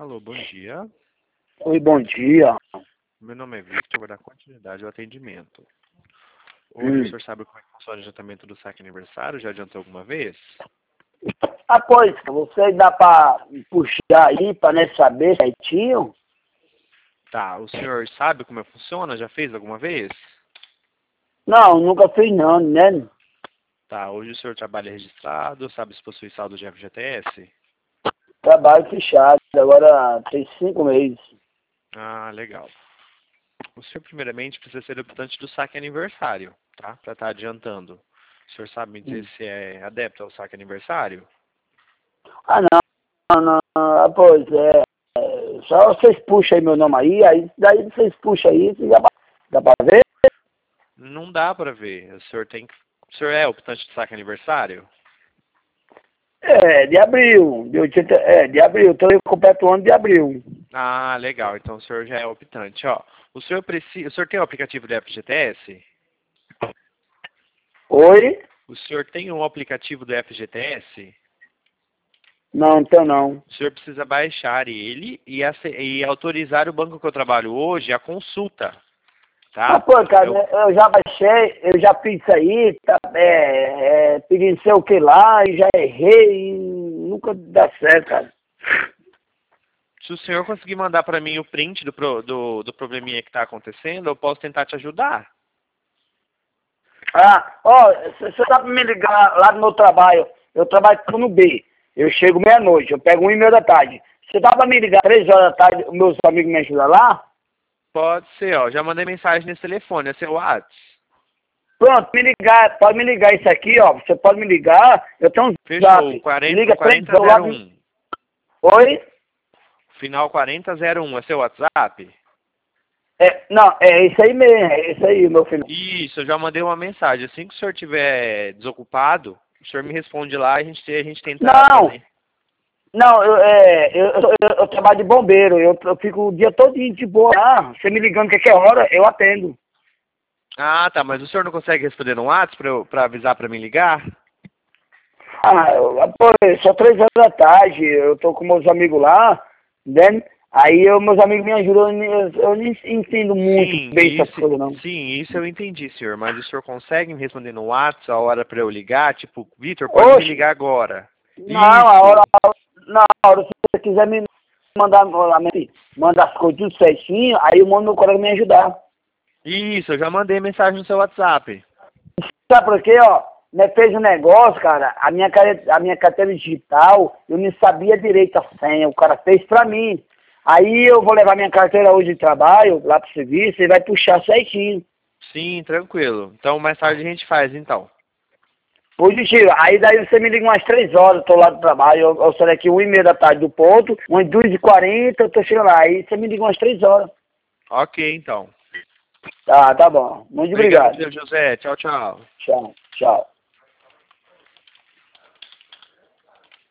Alô, bom dia. Oi, bom dia. Meu nome é Victor, vou dar continuidade ao atendimento. Hoje o senhor sabe como é que funciona o adiantamento do saque aniversário? Já adiantou alguma vez? Ah, pois, você dá pra puxar aí pra né, saber certinho? Tá, o senhor sabe como é que funciona? Já fez alguma vez? Não, nunca fiz não, né? Tá, hoje o senhor trabalha registrado, sabe se possui saldo de FGTS? Trabalho fechado, agora tem 5 meses. Ah, legal. O senhor primeiramente precisa ser optante do saque aniversário, tá? Pra estar adiantando. O senhor sabe me dizer se é adepto ao saque aniversário? Ah, não, ah, pois só vocês puxam aí meu nome aí daí vocês puxam aí, dá pra ver? Não dá pra ver. O senhor é optante do saque aniversário? É, de abril, de abril, então eu completo o ano de abril. Ah, legal. Então o senhor já é optante, ó. O senhor tem o aplicativo do FGTS? Oi? O senhor tem um aplicativo do FGTS? Não, então não. O senhor precisa baixar ele e autorizar o banco que eu trabalho hoje a consulta, Ah, tá? pô, cara, Eu, eu já baixei, eu já fiz isso aí, tá, pedi não sei o que lá, e já errei, e nunca dá certo, cara. Se o senhor conseguir mandar para mim o print do probleminha que está acontecendo, eu posso tentar te ajudar. Ah, ó, você dá pra me ligar lá no meu trabalho, eu trabalho no B, eu chego meia-noite, eu pego 1h30 da tarde. Você dá pra me ligar 3 horas da tarde, os meus amigos me ajudam lá? Pode ser, ó. Já mandei mensagem nesse telefone, é seu WhatsApp. Pronto, pode me ligar isso aqui, ó, você pode me ligar, eu tenho um Fechou, zap, liga 3 horas lá no... 4001. Oi? Final 4001, é seu WhatsApp? Não, é isso aí mesmo, é isso aí, meu filho. Isso, eu já mandei uma mensagem. Assim que o senhor estiver desocupado, o senhor me responde lá e a gente tenta Não, fazer. não, eu trabalho de bombeiro, eu fico o dia todo de boa lá, você me ligando qualquer hora, eu atendo. Ah, tá, mas o senhor não consegue responder no WhatsApp pra avisar pra mim ligar? Pô, só 3 horas da tarde, eu tô com meus amigos lá, né? Aí meus amigos me ajudam, eu não entendo muito bem essas coisas, não. Sim, isso eu entendi, senhor. Mas o senhor consegue me responder no WhatsApp a hora pra eu ligar? Tipo, Vitor, pode me Oxe, ligar agora. não, Isso, na hora, se você quiser me mandar as coisas tudo certinho, aí eu mando meu colega me ajudar. isso, eu já mandei mensagem no seu WhatsApp. Sabe por quê, ó? Né, fez um negócio, cara, a minha carteira digital, eu não sabia direito a senha, o cara fez pra mim. Aí eu vou levar minha carteira hoje de trabalho lá pro serviço e vai puxar certinho. Sim, tranquilo. Então mais tarde a gente faz, então. Positivo. Aí daí você me liga umas 3 horas, eu tô lá do trabalho, eu saio daqui 1h30 da tarde do ponto, umas 2h40 eu tô chegando lá. Aí você me liga umas 3 horas. Ok, então. Tá bom. Muito Obrigado, obrigado. seu José. Tchau, tchau. Tchau, tchau.